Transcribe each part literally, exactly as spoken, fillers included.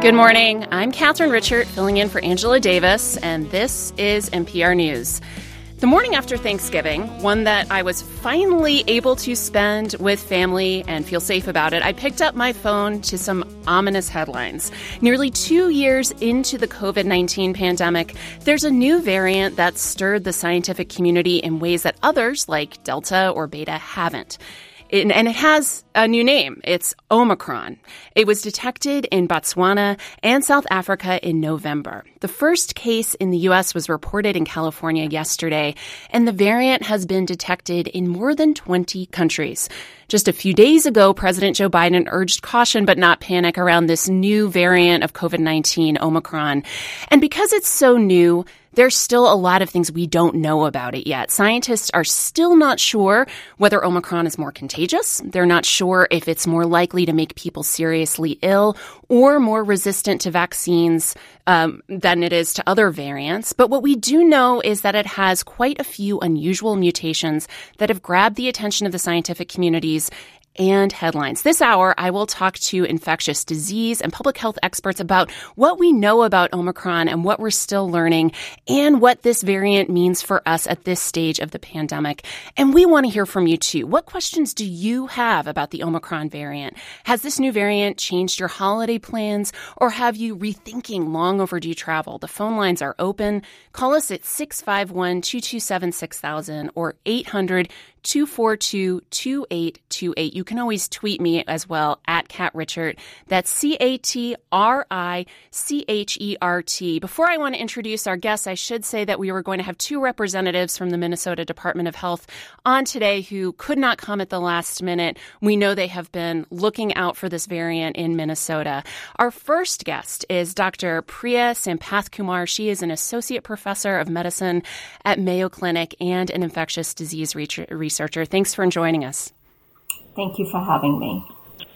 Good morning. I'm Catherine Richert, filling in for Angela Davis, and this is N P R News. The morning after Thanksgiving, one that I was finally able to spend with family and feel safe about it, I picked up my phone to some ominous headlines. Nearly two years into the covid nineteen pandemic, there's a new variant that stirred the scientific community in ways that others, like Delta or Beta, haven't. It, and it has a new name. It's Omicron. It was detected in Botswana and South Africa in November. The first case in the U S was reported in California yesterday, and the variant has been detected in more than twenty countries. Just a few days ago, President Joe Biden urged caution but not panic around this new variant of covid nineteen, Omicron. And because it's so new, there's still a lot of things we don't know about it yet. Scientists are still not sure whether Omicron is more contagious. They're not sure if it's more likely to make people seriously ill or more resistant to vaccines um, than it is to other variants. But what we do know is that it has quite a few unusual mutations that have grabbed the attention of the scientific communities and headlines. This hour, I will talk to infectious disease and public health experts about what we know about Omicron and what we're still learning and what this variant means for us at this stage of the pandemic. And we want to hear from you too. What questions do you have about the Omicron variant? Has this new variant changed your holiday plans, or have you rethinking long overdue travel? The phone lines are open. Call us at six five one, two two seven, six thousand or eight hundred, two four two, two eight two eight. You can always tweet me as well at Cat Richert. That's C A T R I C H E R T. Before I want to introduce our guests, I should say that we were going to have two representatives from the Minnesota Department of Health on today who could not come at the last minute. We know they have been looking out for this variant in Minnesota. Our first guest is Doctor Priya Sampathkumar. She is an associate professor of medicine at Mayo Clinic and an infectious disease researcher. Researcher. Thanks for joining us. Thank you for having me.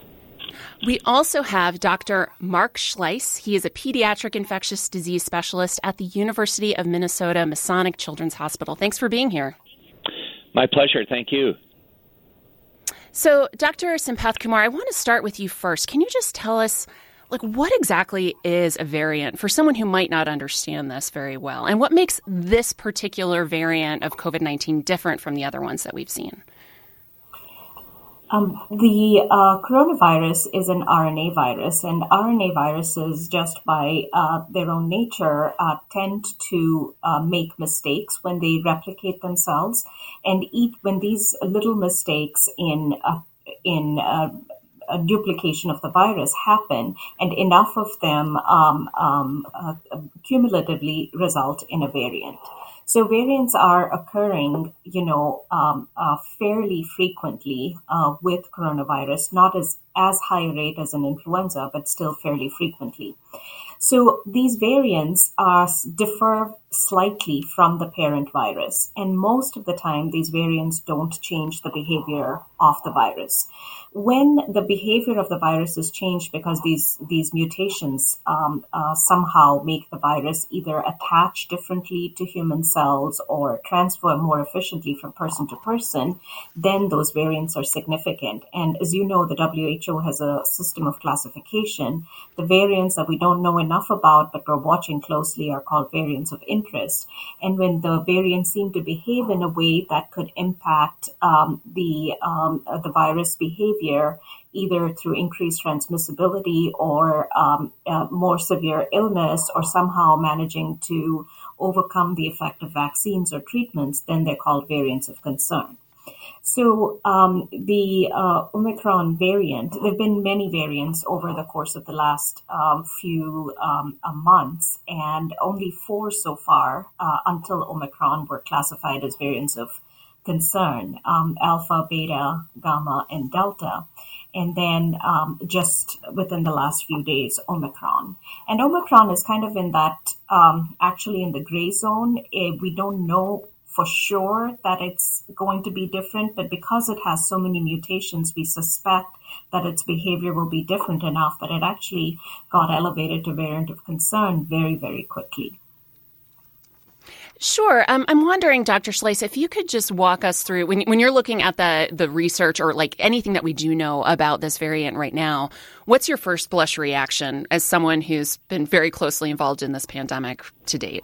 We also have Doctor Mark Schleiss. He is a pediatric infectious disease specialist at the University of Minnesota Masonic Children's Hospital. Thanks for being here. My pleasure. Thank you. So, Doctor Sampathkumar, I want to start with you first. Can you just tell us, like, what exactly is a variant for someone who might not understand this very well? And what makes this particular variant of covid nineteen different from the other ones that we've seen? Um, the uh, coronavirus is an R N A virus, and R N A viruses, just by uh, their own nature, uh, tend to uh, make mistakes when they replicate themselves. And each, when these little mistakes in uh, in uh, a duplication of the virus happen, and enough of them um, um, uh, cumulatively result in a variant. So variants are occurring, you know, um, uh, fairly frequently uh, with coronavirus, not as, as high a rate as an influenza, but still fairly frequently. So these variants are differ slightly from the parent virus, and most of the time these variants don't change the behavior of the virus. When the behavior of the virus is changed because these these mutations um, uh, somehow make the virus either attach differently to human cells or transfer more efficiently from person to person, then those variants are significant. And as you know, the W H O has a system of classification. The variants that we don't know enough about but we're watching closely are called variants of interest. And when the variants seem to behave in a way that could impact um, the um, uh, the virus behavior, either through increased transmissibility or um, uh, more severe illness, or somehow managing to overcome the effect of vaccines or treatments, then they're called variants of concern. So um, the uh, Omicron variant, there have been many variants over the course of the last um, few um, uh, months, and only four so far uh, until Omicron were classified as variants of concern, um, Alpha, Beta, Gamma, and Delta. And then um, just within the last few days, Omicron. And Omicron is kind of in that, um, actually in the gray zone. Uh, we don't know for sure that it's going to be different, but because it has so many mutations, we suspect that its behavior will be different enough that it actually got elevated to variant of concern very, very quickly. Sure. Um, I'm wondering, Doctor Slice, if you could just walk us through, when, when you're looking at the, the research or like anything that we do know about this variant right now, what's your first blush reaction as someone who's been very closely involved in this pandemic to date?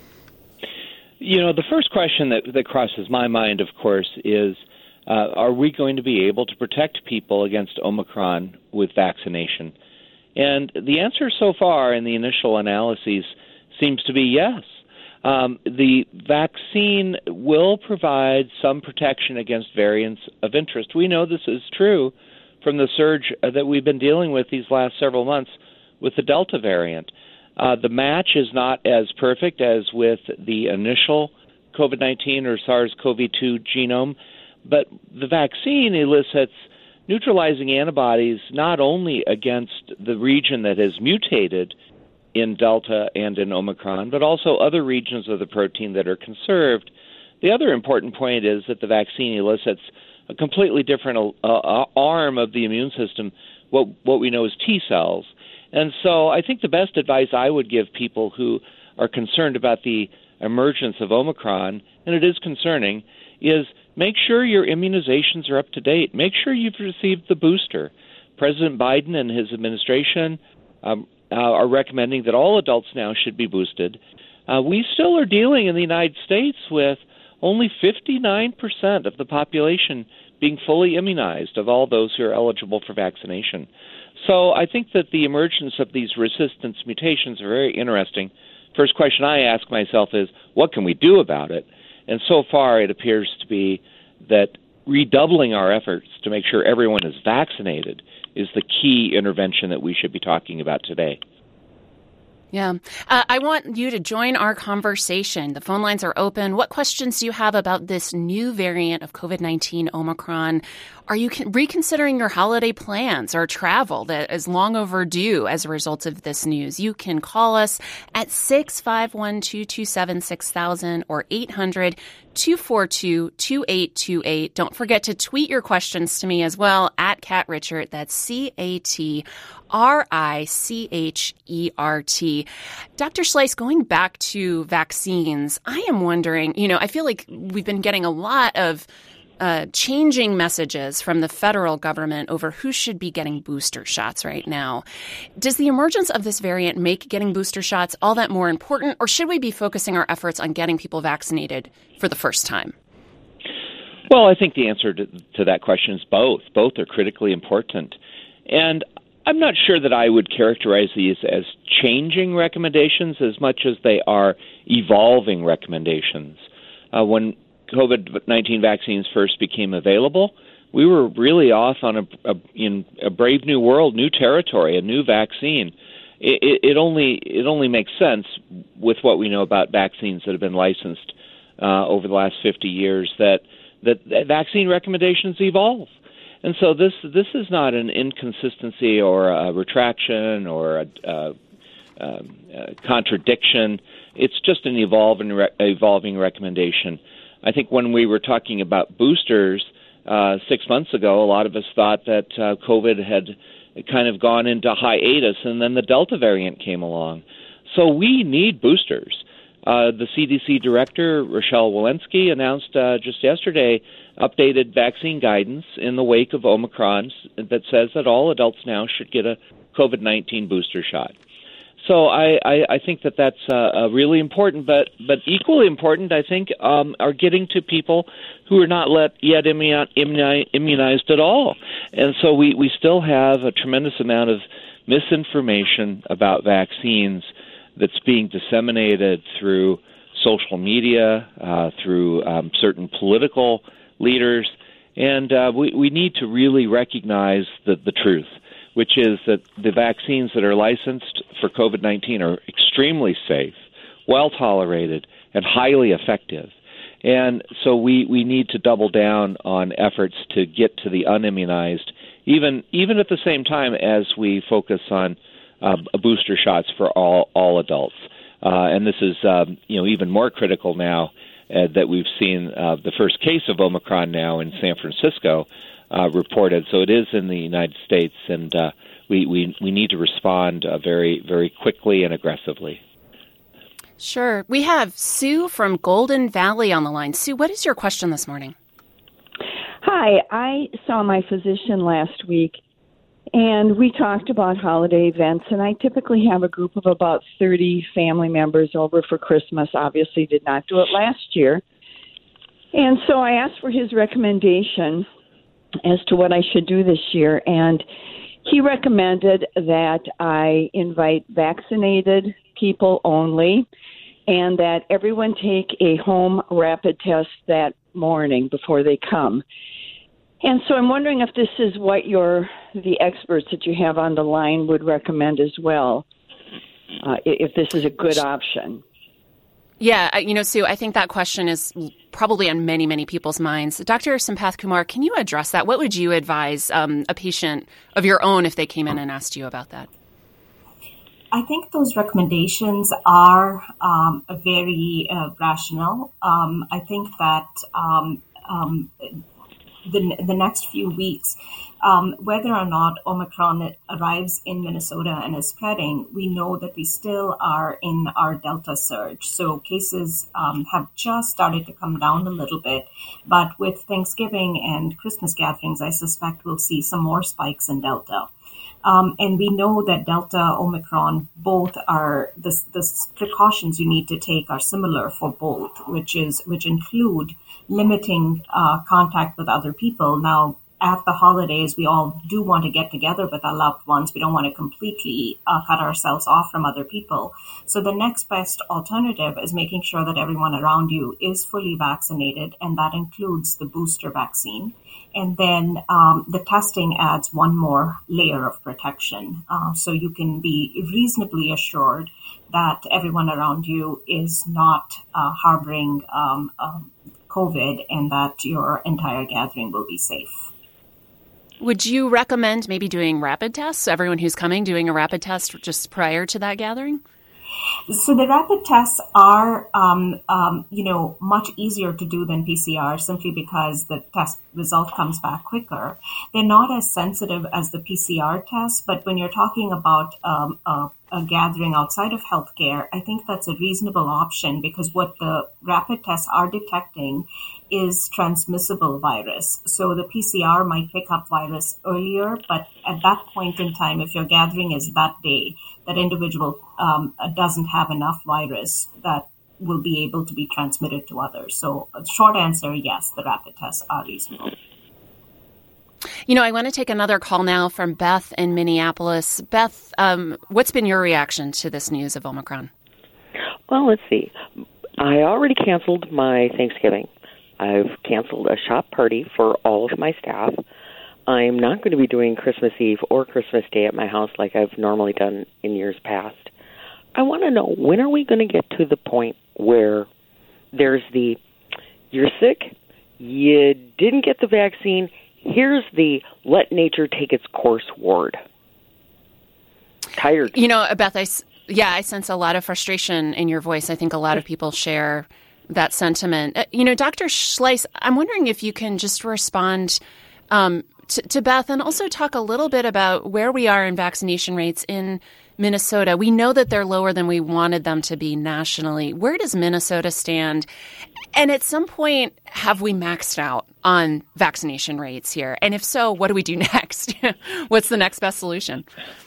You know, the first question that, that crosses my mind, of course, is uh, are we going to be able to protect people against Omicron with vaccination? And the answer so far in the initial analyses seems to be yes. Um, the vaccine will provide some protection against variants of interest. We know this is true from the surge that we've been dealing with these last several months with the Delta variant. Uh, the match is not as perfect as with the initial COVID nineteen or SARS-C o V two genome, but the vaccine elicits neutralizing antibodies not only against the region that has mutated in Delta and in Omicron, but also other regions of the protein that are conserved. The other important point is that the vaccine elicits a completely different uh, arm of the immune system, what, what we know as T cells. And so I think the best advice I would give people who are concerned about the emergence of Omicron, and it is concerning, is make sure your immunizations are up to date. Make sure you've received the booster. President Biden and his administration um, Uh, are recommending that all adults now should be boosted. Uh, we still are dealing in the United States with only fifty-nine percent of the population being fully immunized of all those who are eligible for vaccination. So I think that the emergence of these resistance mutations are very interesting. First question I ask myself is, what can we do about it? And so far it appears to be that redoubling our efforts to make sure everyone is vaccinated is the key intervention that we should be talking about today. Yeah. Uh, I want you to join our conversation. The phone lines are open. What questions do you have about this new variant of COVID nineteen, Omicron? Are you reconsidering your holiday plans or travel that is long overdue as a result of this news? You can call us at six five one, two two seven, six thousand or eight hundred, two four two, two eight two eight. Don't forget to tweet your questions to me as well at Cat Richert. That's C A T R I C H E R T. Doctor Slice, going back to vaccines, I am wondering, you know, I feel like we've been getting a lot of uh, changing messages from the federal government over who should be getting booster shots right now. Does the emergence of this variant make getting booster shots all that more important, or should we be focusing our efforts on getting people vaccinated for the first time? Well, I think the answer to, to that question is both. Both are critically important. And I'm not sure that I would characterize these as changing recommendations as much as they are evolving recommendations. Uh, when COVID nineteen vaccines first became available, we were really off on a, a, in a brave new world, new territory, a new vaccine. It, it, it only it only makes sense with what we know about vaccines that have been licensed uh, over the last fifty years that, that that vaccine recommendations evolve. And so this this is not an inconsistency or a retraction or a, a, a contradiction. It's just an evolving re- evolving recommendation. I think when we were talking about boosters uh, six months ago, a lot of us thought that uh, COVID had kind of gone into hiatus, and then the Delta variant came along. So we need boosters. Uh, the C D C director, Rochelle Walensky, announced uh, just yesterday updated vaccine guidance in the wake of Omicron that says that all adults now should get a COVID nineteen booster shot. So I, I, I think that that's uh, uh, really important, but, but equally important, I think, um, are getting to people who are not let, yet immuni- immuni- immunized at all. And so we, we still have a tremendous amount of misinformation about vaccines that's being disseminated through social media, uh, through um, certain political leaders, and uh, we, we need to really recognize the, the truth, which is that the vaccines that are licensed for COVID nineteen are extremely safe, well-tolerated, and highly effective. And so we, we need to double down on efforts to get to the unimmunized, even even at the same time as we focus on uh, booster shots for all, all adults. Uh, and this is um, you know even more critical now uh, that we've seen uh, the first case of Omicron now in San Francisco uh, reported. So it is in the United States, and uh, we, we, we need to respond uh, very, very quickly and aggressively. Sure. We have Sue from Golden Valley on the line. Sue, what is your question this morning? Hi, I saw my physician last week, and we talked about holiday events, and I typically have a group of about thirty family members over for Christmas. Obviously did not do it last year. And so I asked for his recommendation as to what I should do this year, and he recommended that I invite vaccinated people only, and that everyone take a home rapid test that morning before they come. And so I'm wondering if this is what your the experts that you have on the line would recommend as well, uh, if this is a good option. Yeah, you know, Sue, I think that question is probably on many, many people's minds. Doctor Sampath Kumar, can you address that? What would you advise um, a patient of your own if they came in and asked you about that? I think those recommendations are um, very uh, rational. Um, I think that um, um, the the next few weeks, um, whether or not Omicron arrives in Minnesota and is spreading, we know that we still are in our Delta surge. So cases um, have just started to come down a little bit. But with Thanksgiving and Christmas gatherings, I suspect we'll see some more spikes in Delta. Um, and we know that Delta, Omicron, both are the, the precautions you need to take are similar for both, which is which include limiting uh, contact with other people. Now, at the holidays, we all do want to get together with our loved ones. We don't want to completely uh, cut ourselves off from other people. So the next best alternative is making sure that everyone around you is fully vaccinated, and that includes the booster vaccine. And then um, the testing adds one more layer of protection. Uh, so you can be reasonably assured that everyone around you is not uh, harboring um, um, COVID and that your entire gathering will be safe. Would you recommend maybe doing rapid tests? Everyone who's coming doing a rapid test just prior to that gathering? So the rapid tests are, um, um, you know, much easier to do than P C R simply because the test result comes back quicker. They're not as sensitive as the P C R test, but when you're talking about um, a, a gathering outside of healthcare, I think that's a reasonable option because what the rapid tests are detecting is transmissible virus. So the P C R might pick up virus earlier, but at that point in time, if your gathering is that day, that individual um, doesn't have enough virus that will be able to be transmitted to others. So a short answer, yes, the rapid tests are reasonable. You know, I want to take another call now from Beth in Minneapolis. Beth, um, what's been your reaction to this news of Omicron? Well, let's see. I already canceled my Thanksgiving. I've canceled a shop party for all of my staff. I'm not going to be doing Christmas Eve or Christmas Day at my house like I've normally done in years past. I want to know, when are we going to get to the point where there's the, you're sick, you didn't get the vaccine, here's the let nature take its course ward. Tired. You know, Beth, I, yeah, I sense a lot of frustration in your voice. I think a lot of people share that sentiment. Uh, you know, Doctor Schleiss, I'm wondering if you can just respond um, to, to Beth and also talk a little bit about where we are in vaccination rates in Minnesota. We know that they're lower than we wanted them to be nationally. Where does Minnesota stand? And at some point, have we maxed out on vaccination rates here? And if so, what do we do next? What's the next best solution?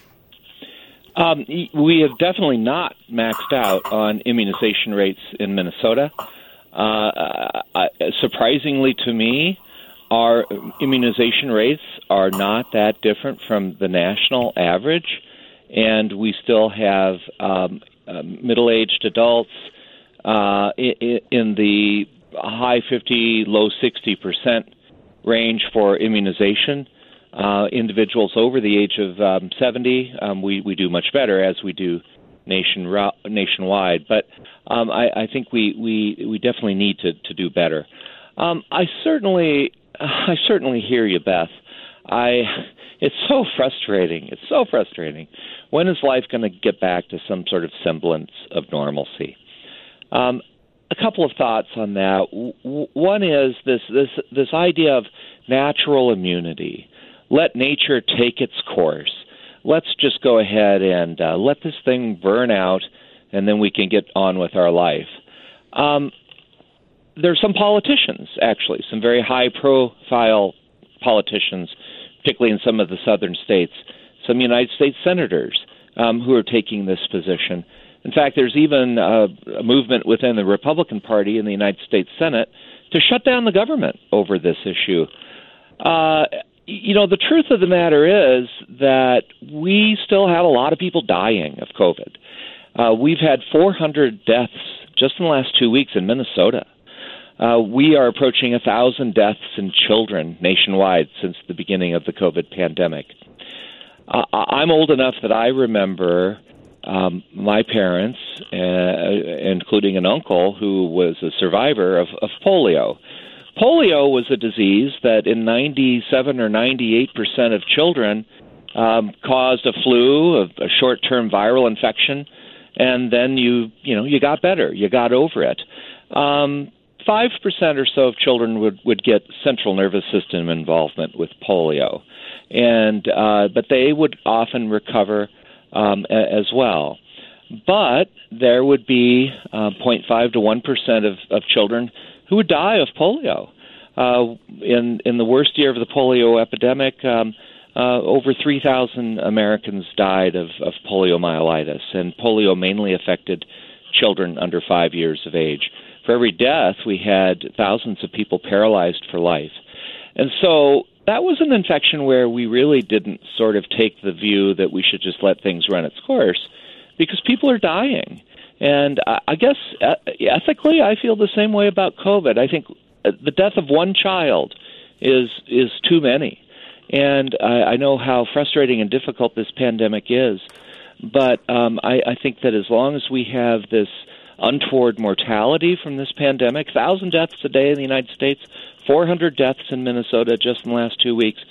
Um, we have definitely not maxed out on immunization rates in Minnesota. Uh, uh, surprisingly to me, our immunization rates are not that different from the national average, and we still have um, uh, middle-aged adults uh, in, in the high fifty, low sixty percent range for immunization. Uh, individuals over the age of um, seventy, um, we, we do much better, as we do nation, nationwide. But um, I, I think we, we, we definitely need to, to do better. Um, I certainly I certainly hear you, Beth. I it's so frustrating. It's so frustrating. When is life going to get back to some sort of semblance of normalcy? Um, a couple of thoughts on that. W- one is this this this idea of natural immunity. Let nature take its course. Let's just go ahead and uh, let this thing burn out and then we can get on with our life. Um, there are some politicians, actually, some very high-profile politicians, particularly in some of the southern states, some United States senators um, who are taking this position. In fact, there's even uh, a movement within the Republican Party in the United States Senate to shut down the government over this issue. Uh, you know, the truth of the matter is that we still have a lot of people dying of COVID. Uh, we've had four hundred deaths just in the last two weeks in Minnesota. Uh, we are approaching one thousand deaths in children nationwide since the beginning of the COVID pandemic. Uh, I'm old enough that I remember um, my parents, uh, including an uncle who was a survivor of, of polio. Polio was a disease that in ninety-seven or ninety-eight percent of children um, caused a flu, a, a short-term viral infection, and then you, you know, you got better, you got over it. Um, Five percent or so of children would, would get central nervous system involvement with polio, and uh, but they would often recover um, a, as well. But there would be uh, zero point five to one percent of, of children who would die of polio. Uh, in in the worst year of the polio epidemic, um, uh, over three thousand Americans died of, of poliomyelitis, and polio mainly affected children under five years of age. For every death, we had thousands of people paralyzed for life. And so that was an infection where we really didn't sort of take the view that we should just let things run its course, because people are dying. And I guess ethically, I feel the same way about COVID. I think the death of one child is is too many. And I, I know how frustrating and difficult this pandemic is. But um, I, I think that as long as we have this untoward mortality from this pandemic, one thousand deaths a day in the United States, four hundred deaths in Minnesota just in the last two weeks.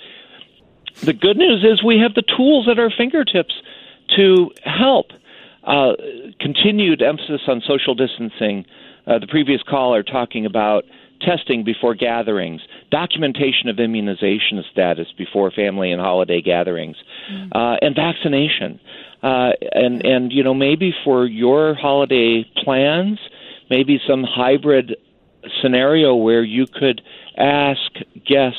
The good news is we have the tools at our fingertips to help. Uh, continued emphasis on social distancing, uh, the previous caller talking about testing before gatherings, documentation of immunization status before family and holiday gatherings, mm. uh, and vaccination. Uh, and, and, you know, maybe for your holiday plans, maybe some hybrid scenario where you could ask guests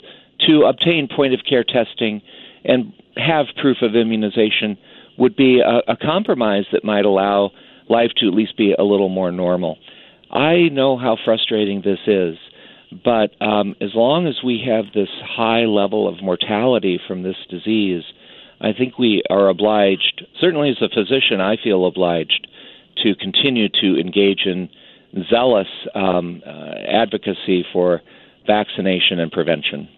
to obtain point-of-care testing and have proof of immunization would be a, a compromise that might allow life to at least be a little more normal. I know how frustrating this is, but um, as long as we have this high level of mortality from this disease, I think we are obliged, certainly as a physician, I feel obliged to continue to engage in zealous um, uh, advocacy for vaccination and prevention.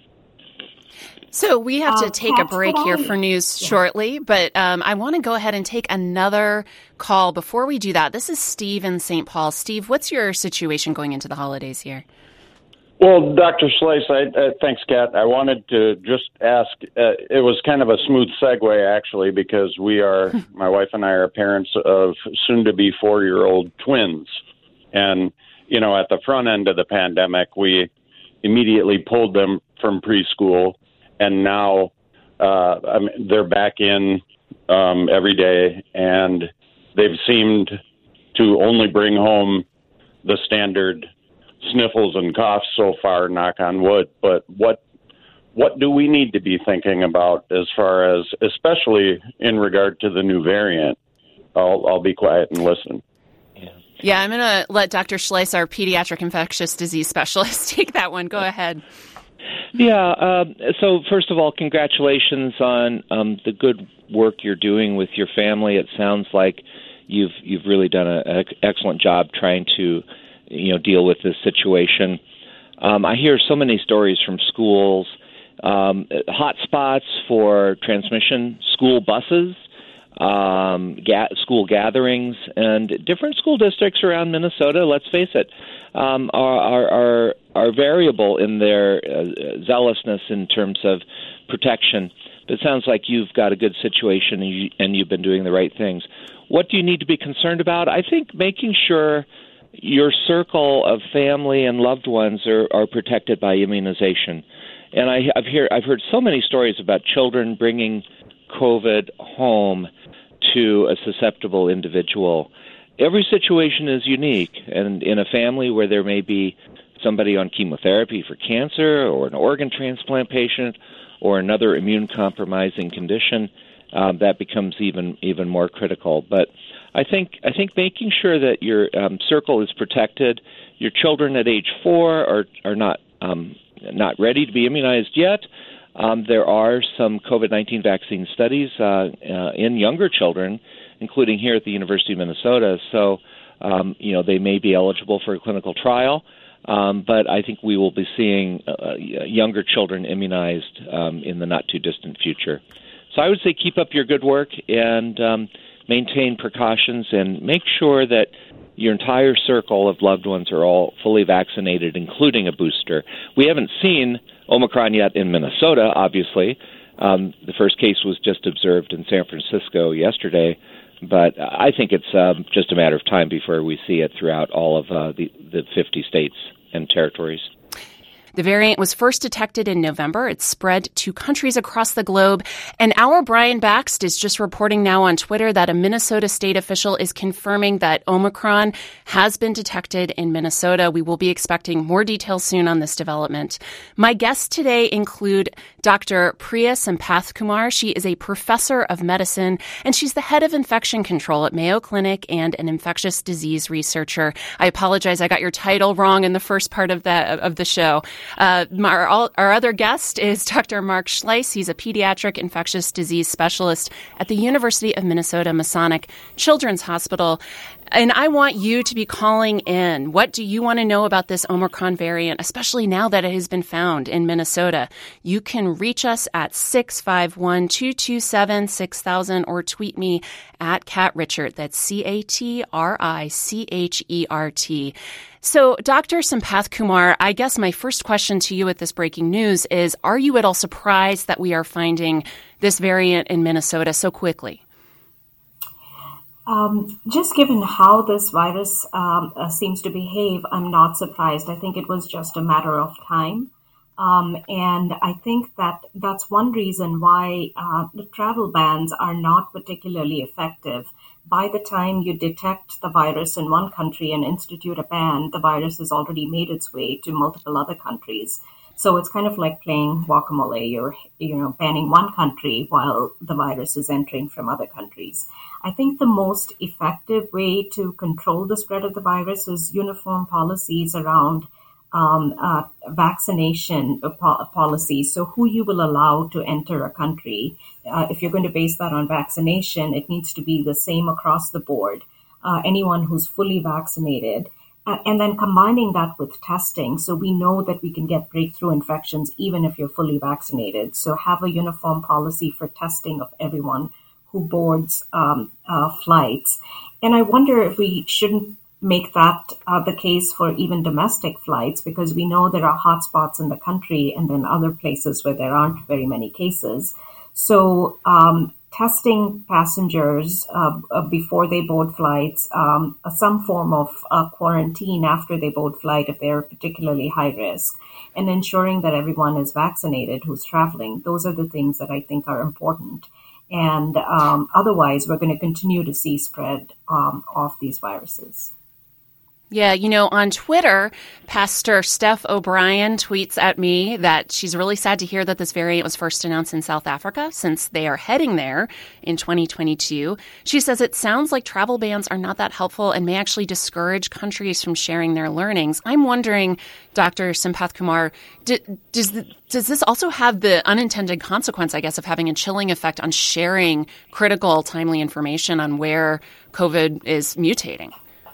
So we have to uh, take a break here for news yeah. shortly, but um, I want to go ahead and take another call before we do that. This is Steve in Saint Paul. Steve, what's your situation going into the holidays here? Well, Doctor Schleiss, I, uh, thanks, Kat. I wanted to just ask, uh, it was kind of a smooth segue, actually, because we are, my wife and I are parents of soon-to-be four-year-old twins. And, you know, at the front end of the pandemic, we immediately pulled them from preschool, and now uh, I mean, they're back in um, every day, and they've seemed to only bring home the standard sniffles and coughs so far, knock on wood. But what what do we need to be thinking about as far as, especially in regard to the new variant? I'll, I'll be quiet and listen. Yeah, I'm going to let Doctor Schleiss, our pediatric infectious disease specialist, take that one. Go ahead. Yeah, uh, so first of all, congratulations on um, the good work you're doing with your family. It sounds like you've you've really done an excellent job trying to you know, deal with this situation. Um, I hear so many stories from schools, um, hot spots for transmission, school buses, um, ga- school gatherings, and different school districts around Minnesota, let's face it, um, are, are, are, are variable in their uh, zealousness in terms of protection. But it sounds like you've got a good situation and, you, and you've been doing the right things. What do you need to be concerned about? I think making sure your circle of family and loved ones are, are protected by immunization. And I, I've, hear, I've heard so many stories about children bringing COVID home to a susceptible individual. every situation is unique, and in a family where there may be somebody on chemotherapy for cancer or an organ transplant patient or another immune-compromising condition, um, that becomes even even more critical. But I think I think making sure that your um, circle is protected. Your children at age four are are not um, not ready to be immunized yet. Um, there are some COVID nineteen vaccine studies uh, uh, in younger children, including here at the University of Minnesota. So, um, you know, they may be eligible for a clinical trial. Um, but I think we will be seeing uh, younger children immunized um, in the not-too-distant future. So I would say keep up your good work and um, maintain precautions and make sure that your entire circle of loved ones are all fully vaccinated, including a booster. We haven't seen Omicron yet in Minnesota, obviously. Um, the first case was just observed in San Francisco yesterday. But I think it's um, just a matter of time before we see it throughout all of uh, the, the fifty states and territories. The variant was first detected in November. It's spread to countries across the globe. And our Brian Bakst is just reporting now on Twitter that a Minnesota state official is confirming that Omicron has been detected in Minnesota. We will be expecting more details soon on this development. My guests today include Doctor Priya Sampathkumar. She is a professor of medicine, and she's the head of infection control at Mayo Clinic and an infectious disease researcher. I apologize, I got your title wrong in the first part of the, of the show. Uh, our, our other guest is Doctor Mark Schleiss. He's a pediatric infectious disease specialist at the University of Minnesota Masonic Children's Hospital. And I want you to be calling in. What do you want to know about this Omicron variant, especially now that it has been found in Minnesota? You can reach us at six five one, two two seven, six thousand or tweet me at Cat Richert. That's C A T R I C H E R T. So, Doctor Sampathkumar, I guess my first question to you with this breaking news is, are you at all surprised that we are finding this variant in Minnesota so quickly? Um, just given how this virus um, uh, seems to behave, I'm not surprised. I think it was just a matter of time. Um, and I think that that's one reason why uh, the travel bans are not particularly effective. By the time you detect the virus in one country and institute a ban, the virus has already made its way to multiple other countries. So it's kind of like playing whack-a-mole. You're, you know, banning one country while the virus is entering from other countries. I think the most effective way to control the spread of the virus is uniform policies around um, uh, vaccination po- policies. So who you will allow to enter a country. Uh, if you're going to base that on vaccination, it needs to be the same across the board. Uh, anyone who's fully vaccinated. And then combining that with testing, so we know that we can get breakthrough infections even if you're fully vaccinated. So have a uniform policy for testing of everyone who boards um, uh, flights. And I wonder if we shouldn't make that uh, the case for even domestic flights, because we know there are hotspots in the country and then other places where there aren't very many cases. So um testing passengers uh, uh, before they board flights, um, uh, some form of uh, quarantine after they board flight if they're particularly high risk, and ensuring that everyone is vaccinated who's traveling. Those are the things that I think are important. And um, otherwise, we're going to continue to see spread um, of these viruses. Yeah, you know, on Twitter, Pastor Steph O'Brien tweets at me that she's really sad to hear that this variant was first announced in South Africa, since they are heading there in twenty twenty-two. She says it sounds like travel bans are not that helpful and may actually discourage countries from sharing their learnings. I'm wondering, Doctor Sampathkumar, d- does the, does this also have the unintended consequence, I guess, of having a chilling effect on sharing critical, timely information on where COVID is mutating?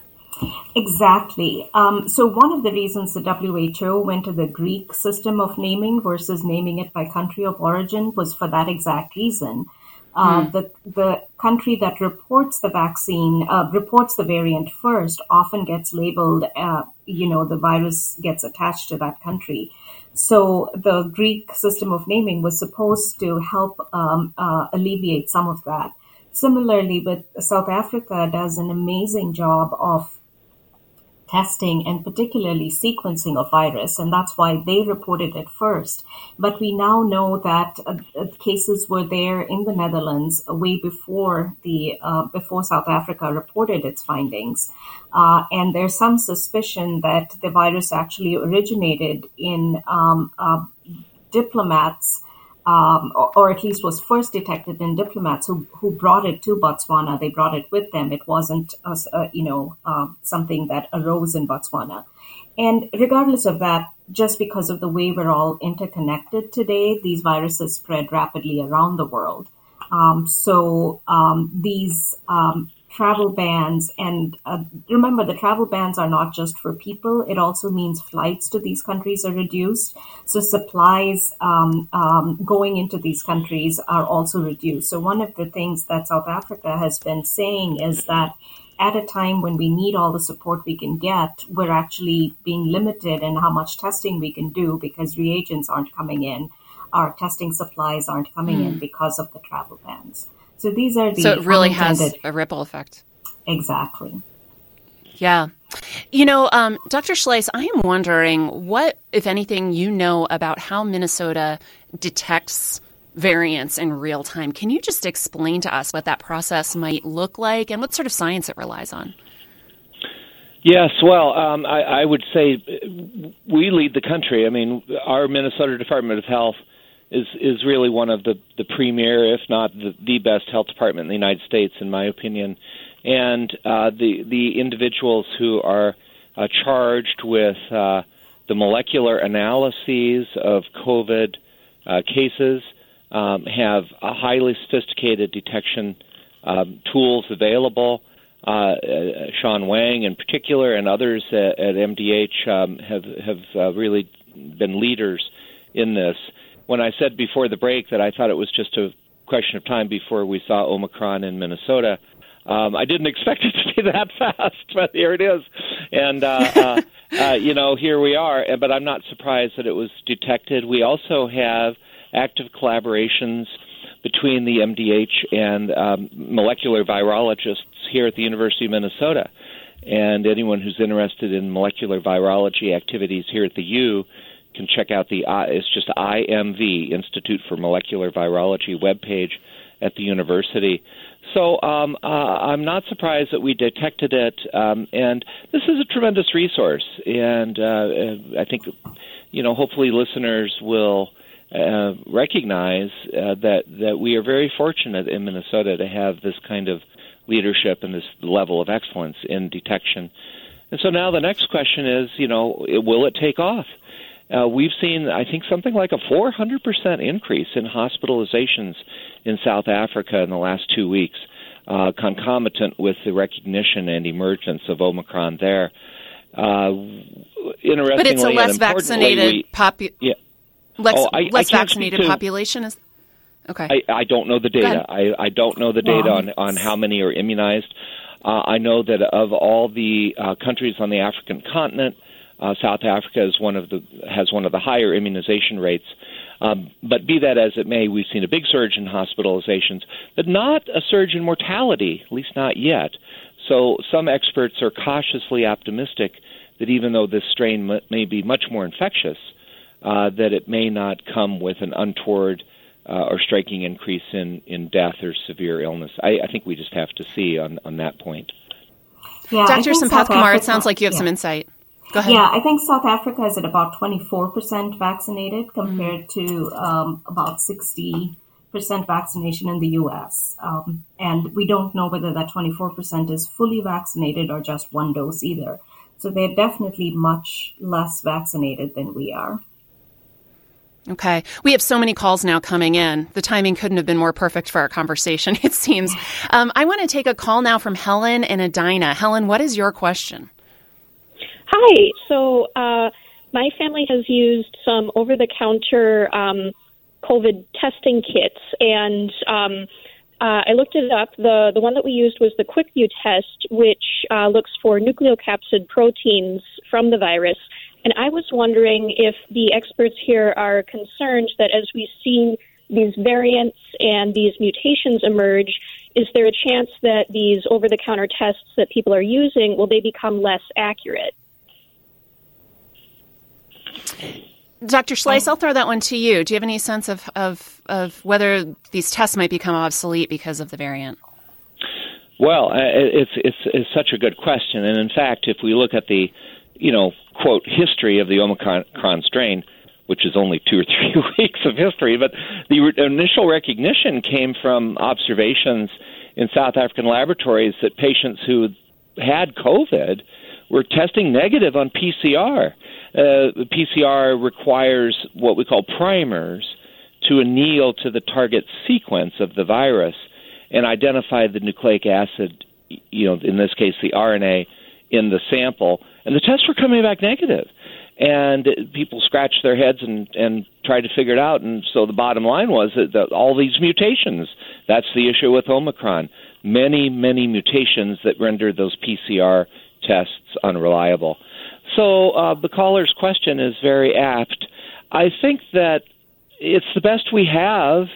Exactly. Um, so one of the reasons the W H O went to the Greek system of naming versus naming it by country of origin was for that exact reason. Uh, mm. The the country that reports the vaccine, uh, reports the variant first, often gets labeled, uh, you know, the virus gets attached to that country. So the Greek system of naming was supposed to help um, uh, alleviate some of that. Similarly, with South Africa does an amazing job of testing and particularly sequencing of virus, and that's why they reported it first. But we now know that uh, cases were there in the Netherlands way before the uh, before South Africa reported its findings, uh, and there's some suspicion that the virus actually originated in um, uh, diplomats. Um, or, or at least was first detected in diplomats who, who brought it to Botswana. They brought it with them. It wasn't, uh, uh, you know, uh, something that arose in Botswana. And regardless of that, just because of the way we're all interconnected today, these viruses spread rapidly around the world. Um, so um, these um, travel bans, and uh, remember, the travel bans are not just for people. It also means flights to these countries are reduced. So supplies um, um, going into these countries are also reduced. So one of the things that South Africa has been saying is that at a time when we need all the support we can get, we're actually being limited in how much testing we can do because reagents aren't coming in. Our testing supplies aren't coming mm. in because of the travel bans. So these are the So it really unintended... has a ripple effect. Exactly. Yeah. You know, um, Doctor Schlase, I am wondering what, if anything, you know about how Minnesota detects variants in real time. Can you just explain to us what that process might look like and what sort of science it relies on? Yes, well, um, I, I would say we lead the country. I mean, our Minnesota Department of Health is is really one of the, the premier, if not the, the best health department in the United States, in my opinion. And uh, the the individuals who are uh, charged with uh, the molecular analyses of COVID uh, cases um, have a highly sophisticated detection um, tools available. Uh, uh, Sean Wang, in particular, and others at, at M D H um, have have uh, really been leaders in this. When I said before the break that I thought it was just a question of time before we saw Omicron in Minnesota, um, I didn't expect it to be that fast, but here it is. And, uh, uh, uh, you know, here we are. But I'm not surprised that it was detected. We also have active collaborations between the M D H and um, molecular virologists here at the University of Minnesota. And anyone who's interested in molecular virology activities here at the U can check out the, uh, it's just I M V, Institute for Molecular Virology webpage at the university. So um, uh, I'm not surprised that we detected it, um, and this is a tremendous resource. And uh, I think, you know, hopefully listeners will uh, recognize uh, that, that we are very fortunate in Minnesota to have this kind of leadership and this level of excellence in detection. And so now the next question is, you know, will it take off? Uh, we've seen, I think, something like a four hundred percent increase in hospitalizations in South Africa in the last two weeks, uh, concomitant with the recognition and emergence of Omicron there. Uh, interestingly, but it's a less vaccinated population. Yeah. Less, oh, I, less I vaccinated to, population is okay. I, I don't know the data. I, I don't know the data on, on how many are immunized. Uh, I know that of all the uh, countries on the African continent, Uh, South Africa is one of the has one of the higher immunization rates. Um, but be that as it may, we've seen a big surge in hospitalizations, but not a surge in mortality, at least not yet. So some experts are cautiously optimistic that even though this strain m- may be much more infectious, uh, that it may not come with an untoward uh, or striking increase in, in death or severe illness. I, I think we just have to see on, on that point. Yeah, Doctor Sampath Kumar, it sounds like you have yeah. some insight. Go ahead. Yeah, I think South Africa is at about twenty-four percent vaccinated compared mm-hmm. to um, about sixty percent vaccination in the U S. Um, and we don't know whether that twenty-four percent is fully vaccinated or just one dose either. So they're definitely much less vaccinated than we are. Okay. We have so many calls now coming in. The timing couldn't have been more perfect for our conversation, it seems. Um, I want to take a call now from Helen in Edina. Helen, what is your question? Hi. So uh, my family has used some over-the-counter um, COVID testing kits, and um, uh, I looked it up. The the one that we used was the QuickVue test, which uh, looks for nucleocapsid proteins from the virus. And I was wondering if the experts here are concerned that as we've seen these variants and these mutations emerge, is there a chance that these over-the-counter tests that people are using, will they become less accurate? Doctor Schleiss, I'll throw that one to you. Do you have any sense of, of, of whether these tests might become obsolete because of the variant? Well, it's, it's it's such a good question, and in fact, if we look at the, you know, quote, history of the Omicron strain, which is only two or three weeks of history, but the re- initial recognition came from observations in South African laboratories that patients who had COVID were testing negative on P C R. Uh, the P C R requires what we call primers to anneal to the target sequence of the virus and identify the nucleic acid, you know, in this case, the R N A in the sample. And the tests were coming back negative. And people scratched their heads and, and tried to figure it out. And so the bottom line was that, that all these mutations, that's the issue with Omicron. Many, many mutations that render those P C R tests unreliable. So uh, the caller's question is very apt. I think that it's the best we have.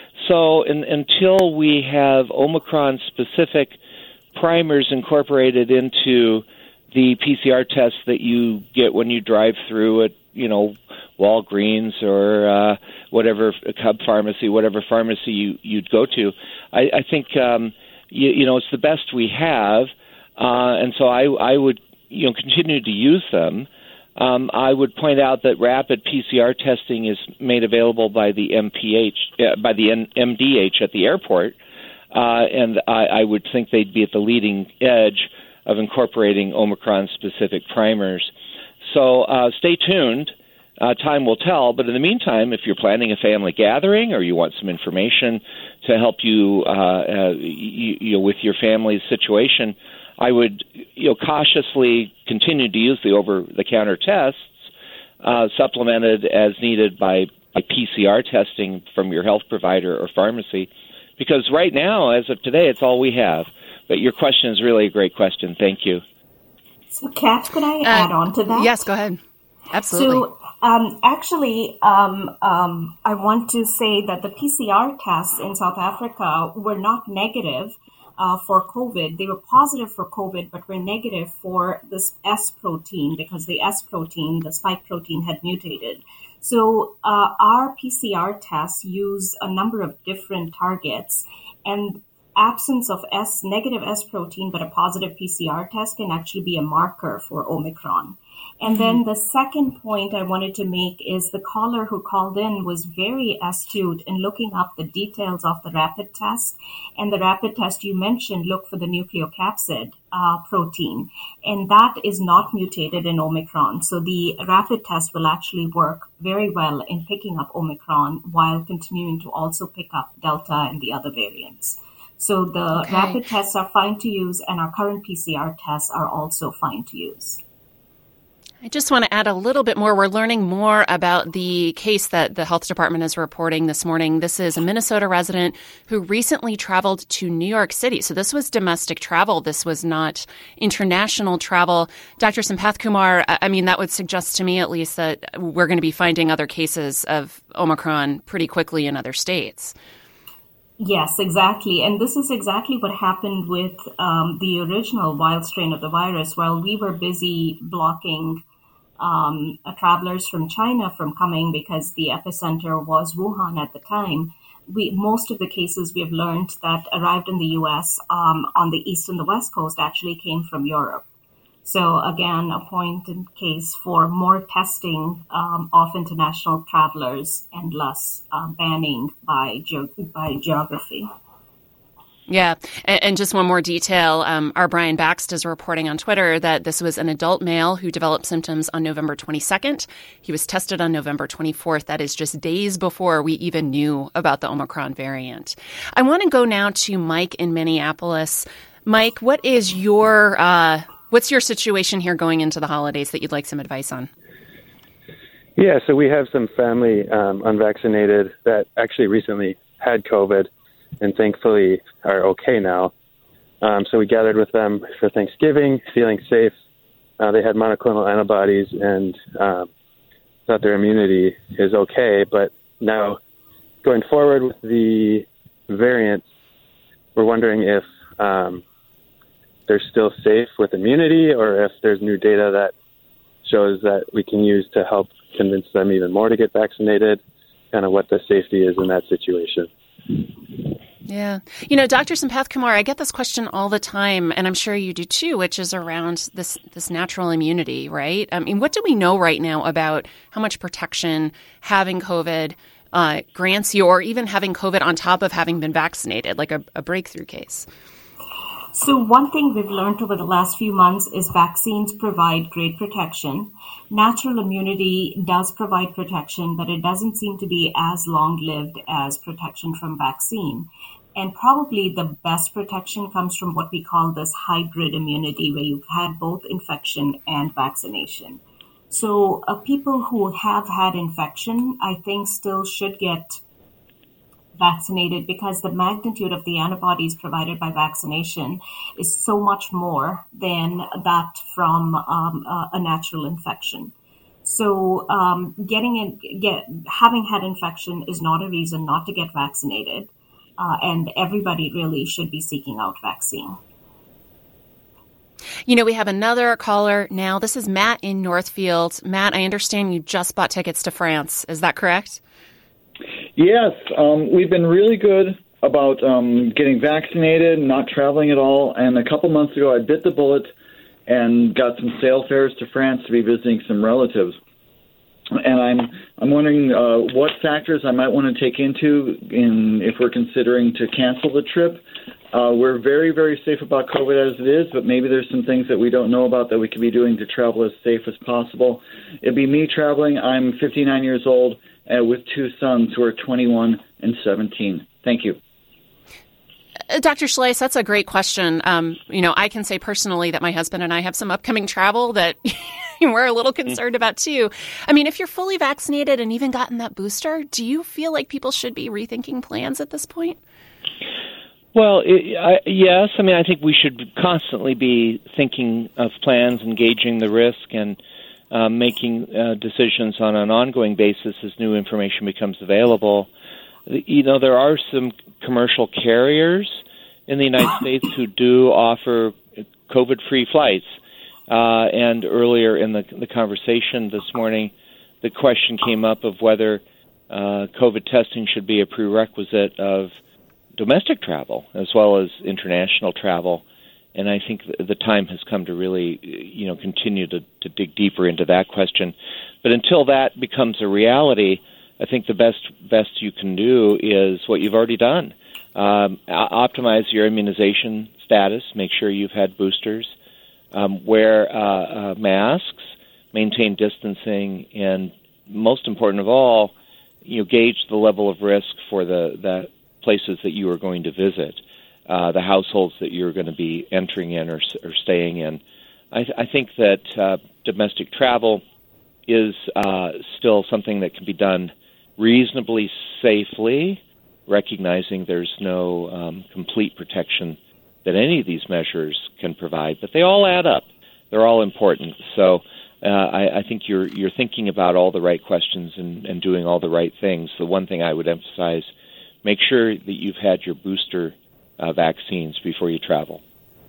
So in, until we have Omicron-specific primers incorporated into the P C R tests that you get when you drive through at, you know, Walgreens or uh, whatever, Cub Pharmacy, whatever pharmacy you, you'd go to, I, I think, um, you, you know, it's the best we have. Uh, and so I, I would, you know, continue to use them. Um, I would point out that rapid P C R testing is made available by the M P H, uh, by the N- M D H at the airport, uh, and I, I would think they'd be at the leading edge of incorporating Omicron-specific primers. So uh, stay tuned. Uh, time will tell. But in the meantime, if you're planning a family gathering or you want some information to help you, uh, uh, you, you know, with your family's situation, I would, you know, cautiously continue to use the over-the-counter tests, uh, supplemented as needed by, by P C R testing from your health provider or pharmacy, because right now, as of today, it's all we have. But your question is really a great question. Thank you. So, Kat, could I uh, add on to that? Yes, go ahead. Absolutely. So, um, actually, um, um, I want to say that the P C R tests in South Africa were not negative uh, for COVID. They were positive for COVID, but were negative for this S protein because the S protein, the spike protein, had mutated. So uh, our P C R tests used a number of different targets, and absence of S negative S protein but a positive P C R test can actually be a marker for Omicron. And then the second point I wanted to make is the caller who called in was very astute in looking up the details of the rapid test. And the rapid test you mentioned looked for the nucleocapsid uh, protein, and that is not mutated in Omicron. So the rapid test will actually work very well in picking up Omicron while continuing to also pick up Delta and the other variants. So the okay. rapid tests are fine to use, and our current P C R tests are also fine to use. I just want to add a little bit more. We're learning more about the case that the health department is reporting this morning. This is a Minnesota resident who recently traveled to New York City. So this was domestic travel. This was not international travel. Doctor Sampath Kumar, I mean, that would suggest to me at least that we're going to be finding other cases of Omicron pretty quickly in other states. Yes, exactly. And this is exactly what happened with um, the original wild strain of the virus. While we were busy blocking um, uh, travelers from China from coming because the epicenter was Wuhan at the time, we most of the cases we have learned that arrived in the U S um, on the east and the west coast actually came from Europe. So again, a point in case for more testing um, of international travelers and less uh, banning by ge- by geography. Yeah. And, and just one more detail. Um, our Brian Baxt is reporting on Twitter that this was an adult male who developed symptoms on November twenty-second. He was tested on November twenty-fourth. That is just days before we even knew about the Omicron variant. I want to go now to Mike in Minneapolis. Mike, what is your... Uh, What's your situation here going into the holidays that you'd like some advice on? Yeah, so we have some family um, unvaccinated that actually recently had COVID and thankfully are okay now. Um, so we gathered with them for Thanksgiving, feeling safe. Uh, they had monoclonal antibodies and um, thought their immunity is okay. But now going forward with the variants, we're wondering if um, they're still safe with immunity, or if there's new data that shows that we can use to help convince them even more to get vaccinated, kind of what the safety is in that situation. Yeah. You know, Doctor Sampath Kumar, I get this question all the time, and I'm sure you do too, which is around this this natural immunity, right? I mean, what do we know right now about how much protection having COVID uh, grants you, or even having COVID on top of having been vaccinated, like a, a breakthrough case? So one thing we've learned over the last few months is vaccines provide great protection. Natural immunity does provide protection, but it doesn't seem to be as long-lived as protection from vaccine. And probably the best protection comes from what we call this hybrid immunity, where you've had both infection and vaccination. So uh, people who have had infection, I think, still should get vaccinated, because the magnitude of the antibodies provided by vaccination is so much more than that from um, a, a natural infection. So um, getting in, get, having had infection is not a reason not to get vaccinated, uh, and everybody really should be seeking out vaccine. You know, we have another caller now. This is Matt in Northfield. Matt, I understand you just bought tickets to France. Is that correct? Yes, um, we've been really good about um, getting vaccinated, not traveling at all. And a couple months ago, I bit the bullet and got some sale fares to France to be visiting some relatives. And I'm I'm wondering uh, what factors I might want to take into in if we're considering to cancel the trip. Uh, we're very, very safe about COVID as it is, but maybe there's some things that we don't know about that we could be doing to travel as safe as possible. It'd be me traveling. I'm fifty-nine years old uh, with two sons who are twenty-one and seventeen. Thank you. Uh, Doctor Schleiss, that's a great question. Um, you know, I can say personally that my husband and I have some upcoming travel that we're a little concerned about too. I mean, if you're fully vaccinated and even gotten that booster, do you feel like people should be rethinking plans at this point? Well, it, I, yes. I mean, I think we should constantly be thinking of plans, engaging the risk, and uh, making uh, decisions on an ongoing basis as new information becomes available. You know, there are some commercial carriers in the United States who do offer COVID-free flights. Uh, and earlier in the, the conversation this morning, the question came up of whether uh, COVID testing should be a prerequisite of domestic travel as well as international travel. And I think the time has come to really, you know, continue to, to dig deeper into that question. But until that becomes a reality, I think the best best you can do is what you've already done. Um, optimize your immunization status, make sure you've had boosters, um, wear uh, uh, masks, maintain distancing, and most important of all, you know, gauge the level of risk for the, the places that you are going to visit, uh, the households that you're going to be entering in or, or staying in. I, th- I think that uh, domestic travel is uh, still something that can be done reasonably safely, recognizing there's no um, complete protection that any of these measures can provide, but they all add up. They're all important. So uh, I, I think you're you're thinking about all the right questions and, and doing all the right things. The one thing I would emphasize, make sure that you've had your booster uh, vaccines before you travel.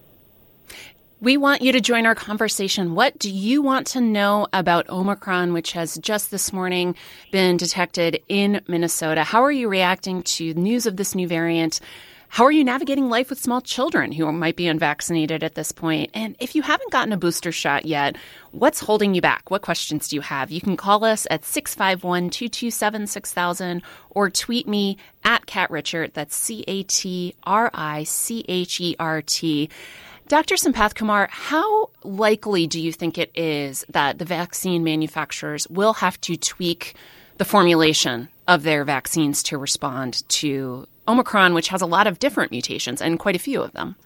We want you to join our conversation. What do you want to know about Omicron, which has just this morning been detected in Minnesota? How are you reacting to news of this new variant? How are you navigating life with small children who might be unvaccinated at this point? And if you haven't gotten a booster shot yet, what's holding you back? What questions do you have? You can call us at six five one, two two seven, six thousand or tweet me at Cat Richert. That's C A T R I C H E R T. Doctor Sampath Kumar, how likely do you think it is that the vaccine manufacturers will have to tweak the formulation of their vaccines to respond to Omicron, which has a lot of different mutations and quite a few of them?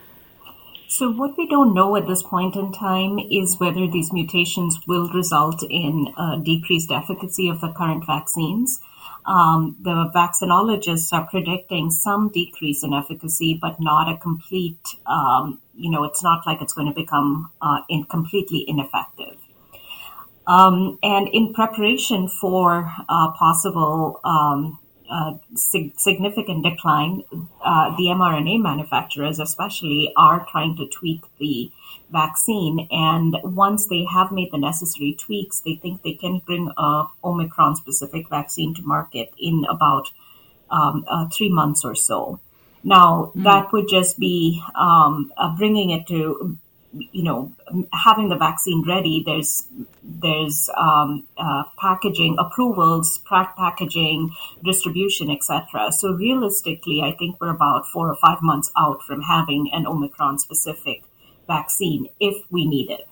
So what we don't know at this point in time is whether these mutations will result in uh, decreased efficacy of the current vaccines. Um, the vaccinologists are predicting some decrease in efficacy, but not a complete, um, you know, it's not like it's going to become uh, in completely ineffective. Um, and in preparation for uh, possible um, uh, sig- significant decline, uh, the mRNA manufacturers especially are trying to tweak the vaccine. And once they have made the necessary tweaks, they think they can bring a Omicron-specific vaccine to market in about um, uh, three months or so. Now, mm. that would just be um, uh, bringing it to, you know, having the vaccine ready. There's there's um, uh, packaging approvals, packaging, distribution, et cetera. So realistically, I think we're about four or five months out from having an Omicron-specific vaccine if we need it.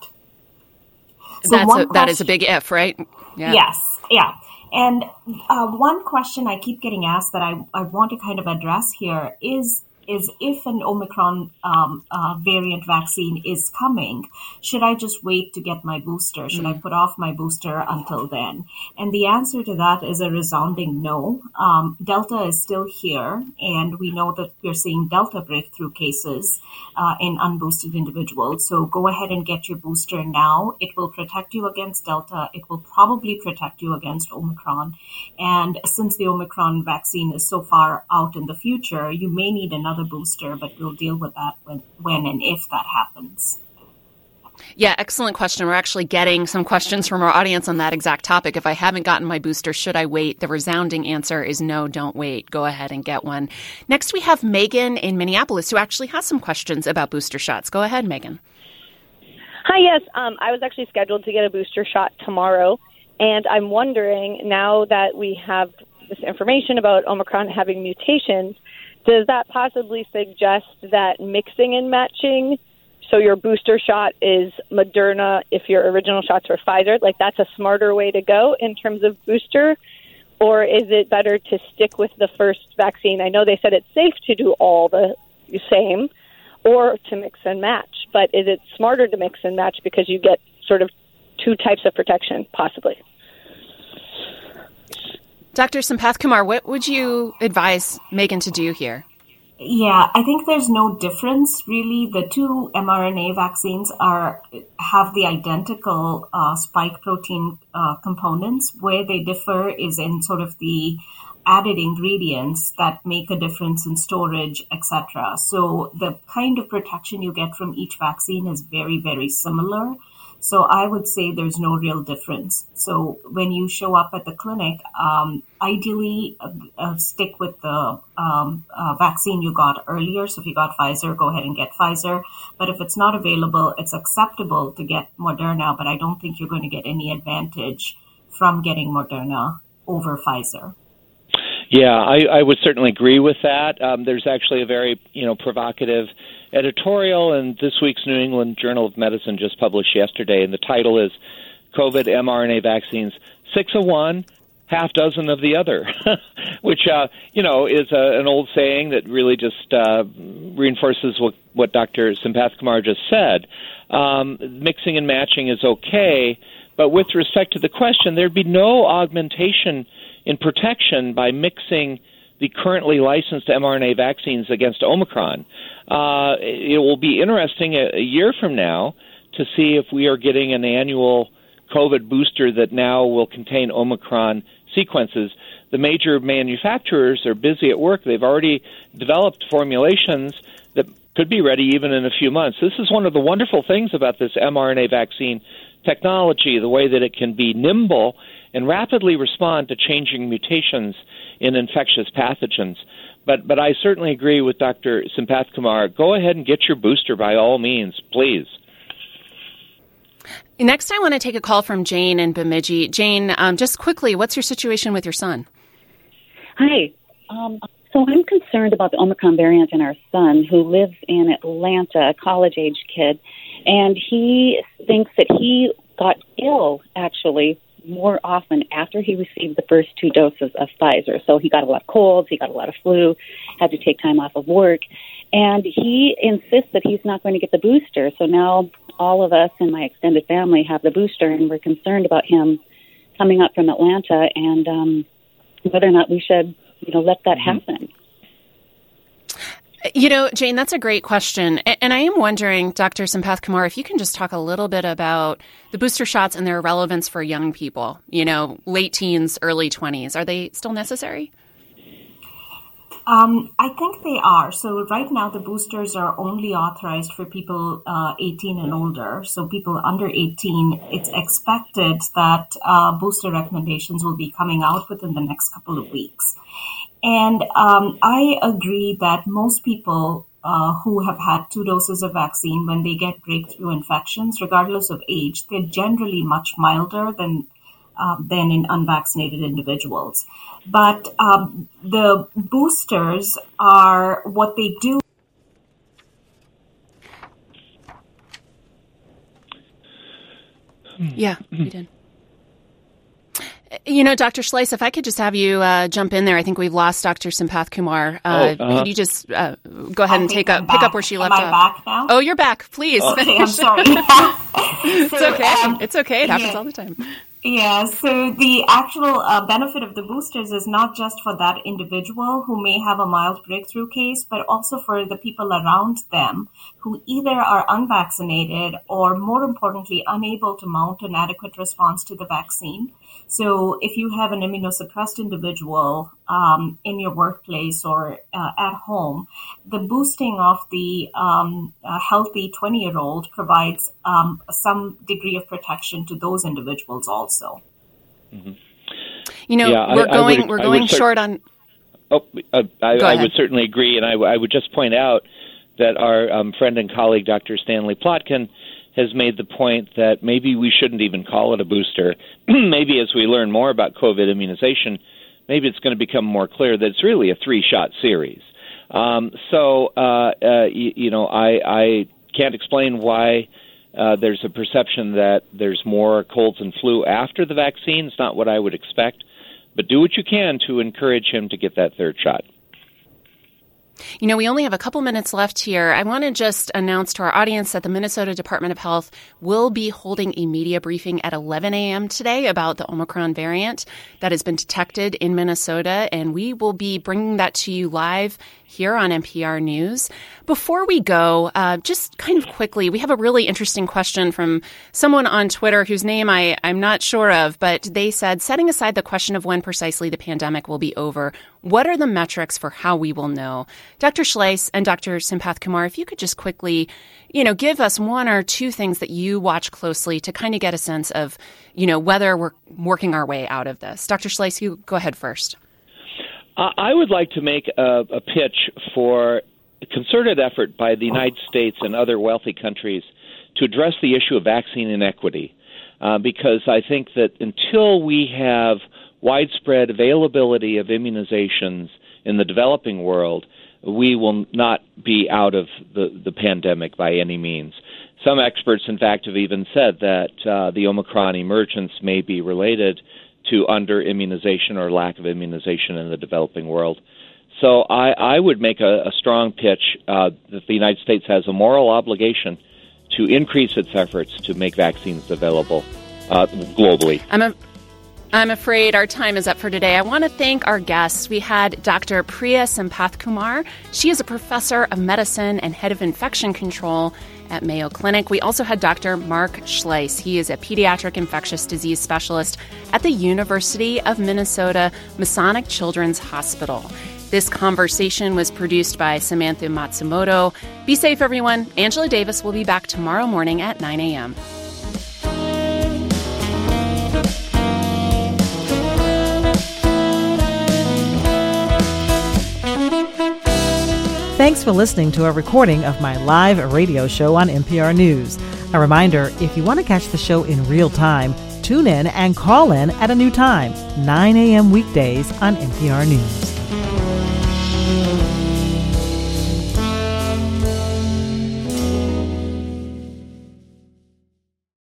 So That's a, that is a big if, right? Yeah. Yes, yeah. And uh, one question I keep getting asked that I, I want to kind of address here is, is if an Omicron um, uh, variant vaccine is coming, should I just wait to get my booster? Should mm. I put off my booster until then? And the answer to that is a resounding no. Um, Delta is still here, and we know that we're seeing Delta breakthrough cases uh, in unboosted individuals. So go ahead and get your booster now. It will protect you against Delta. It will probably protect you against Omicron. And since the Omicron vaccine is so far out in the future, you may need another booster, but we'll deal with that when, when and if that happens. Yeah, excellent question. We're actually getting some questions from our audience on that exact topic. If I haven't gotten my booster, should I wait? The resounding answer is no, don't wait. Go ahead and get one. Next, we have Megan in Minneapolis, who actually has some questions about booster shots. Go ahead, Megan. Hi, yes. Um, I was actually scheduled to get a booster shot tomorrow, and I'm wondering, now that we have this information about Omicron having mutations, does that possibly suggest that mixing and matching, so your booster shot is Moderna if your original shots are Pfizer, like that's a smarter way to go in terms of booster? Or is it better to stick with the first vaccine? I know they said it's safe to do all the same or to mix and match, but is it smarter to mix and match because you get sort of two types of protection, possibly? Doctor Sampath Kumar, what would you advise Megan to do here? Yeah, I think there's no difference, really. The two mRNA vaccines are have the identical uh, spike protein uh, components. Where they differ is in sort of the added ingredients that make a difference in storage, et cetera. So the kind of protection you get from each vaccine is very, very similar. So I would say there's no real difference. So when you show up at the clinic, um, ideally uh, uh, stick with the um, uh, vaccine you got earlier. So if you got Pfizer, go ahead and get Pfizer. But if it's not available, it's acceptable to get Moderna, but I don't think you're going to get any advantage from getting Moderna over Pfizer. Yeah, I, I would certainly agree with that. Um, there's actually a very, you know, provocative editorial in this week's New England Journal of Medicine just published yesterday, and the title is COVID mRNA Vaccines, Six of One, Half Dozen of the Other, which, uh, you know, is a, an old saying that really just uh, reinforces what, what Doctor Sampath Kumar just said. Um, mixing and matching is okay, but with respect to the question, there'd be no augmentation in protection by mixing the currently licensed mRNA vaccines against Omicron. Uh, it will be interesting a, a year from now to see if we are getting an annual COVID booster that now will contain Omicron sequences. The major manufacturers are busy at work. They've already developed formulations that could be ready even in a few months. This is one of the wonderful things about this mRNA vaccine technology, the way that it can be nimble and rapidly respond to changing mutations in infectious pathogens. But but I certainly agree with Doctor Sampath Kumar. Go ahead and get your booster by all means, please. Next, I want to take a call from Jane in Bemidji. Jane, um, just quickly, what's your situation with your son? Hi. Um, so I'm concerned about the Omicron variant in our son, who lives in Atlanta, a college-age kid, and he thinks that he got ill, actually, more often after he received the first two doses of Pfizer. So he got a lot of colds, he got a lot of flu, had to take time off of work. And he insists that he's not going to get the booster. So now all of us in my extended family have the booster, and we're concerned about him coming up from Atlanta and um, whether or not we should, you know, let that happen. You know, Jane, that's a great question. And I am wondering, Doctor Sampath Kumar, if you can just talk a little bit about the booster shots and their relevance for young people, you know, late teens, early twenties. Are they still necessary? Um, I think they are. So right now, the boosters are only authorized for people uh, eighteen and older. So people under eighteen, it's expected that uh, booster recommendations will be coming out within the next couple of weeks. And um, I agree that most people uh, who have had two doses of vaccine, when they get breakthrough infections, regardless of age, they're generally much milder than uh, than in unvaccinated individuals. But um, the boosters are what they do. Yeah, we did. You know, Doctor Schleiss, if I could just have you uh, jump in there. I think we've lost Doctor Simpath Kumar. Uh, oh, uh-huh. Could you just uh, go ahead I and take up, I'm pick back. up where she Am left I off? back now? Oh, you're back. Please. Okay, I'm sorry. It's So, okay. um, It's okay. It happens yeah. all the time. Yeah, so the actual uh, benefit of the boosters is not just for that individual who may have a mild breakthrough case, but also for the people around them who either are unvaccinated or, more importantly, unable to mount an adequate response to the vaccine. So if you have an immunosuppressed individual um, in your workplace or uh, at home, the boosting of the um, uh, healthy twenty-year-old provides um, some degree of protection to those individuals also. Mm-hmm. You know, Yeah, we're I- I going would- we're I going would cer- short on. Oh, uh, I, Go I ahead. would certainly agree, and I, I would just point out that our um, friend and colleague, Doctor Stanley Plotkin, has made the point that maybe we shouldn't even call it a booster. Maybe as we learn more about COVID immunization, maybe it's going to become more clear that it's really a three-shot series. Um, so, uh, uh, you, you know, I, I can't explain why uh, there's a perception that there's more colds and flu after the vaccine. It's not what I would expect. But do what you can to encourage him to get that third shot. You know, we only have a couple minutes left here. I want to just announce to our audience that the Minnesota Department of Health will be holding a media briefing at eleven a.m. today about the Omicron variant that has been detected in Minnesota, and we will be bringing that to you live here on N P R News. Before we go, uh, just kind of quickly, we have a really interesting question from someone on Twitter whose name I, I'm not sure of, but they said, setting aside the question of when precisely the pandemic will be over, what are the metrics for how we will know? Doctor Schleiss and Doctor Simpath Kumar, if you could just quickly, you know, give us one or two things that you watch closely to kind of get a sense of, you know, whether we're working our way out of this. Doctor Schleiss, you go ahead first. Uh, I would like to make a, a pitch for a concerted effort by the United States and other wealthy countries to address the issue of vaccine inequity, uh, because I think that until we have widespread availability of immunizations in the developing world, we will not be out of the, the pandemic by any means. Some experts, in fact, have even said that uh, the Omicron emergence may be related to under-immunization or lack of immunization in the developing world. So I, I would make a, a strong pitch uh, that the United States has a moral obligation to increase its efforts to make vaccines available uh, globally. I'm a I'm afraid our time is up for today. I want to thank our guests. We had Doctor Priya Simpath Kumar. She is a professor of medicine and head of infection control at Mayo Clinic. We also had Doctor Mark Schleiss. He is a pediatric infectious disease specialist at the University of Minnesota Masonic Children's Hospital. This conversation was produced by Samantha Matsumoto. Be safe, everyone. Angela Davis will be back tomorrow morning at nine a.m. Thanks for listening to a recording of my live radio show on N P R News. A reminder, if you want to catch the show in real time, tune in and call in at a new time, nine a.m. weekdays on N P R News.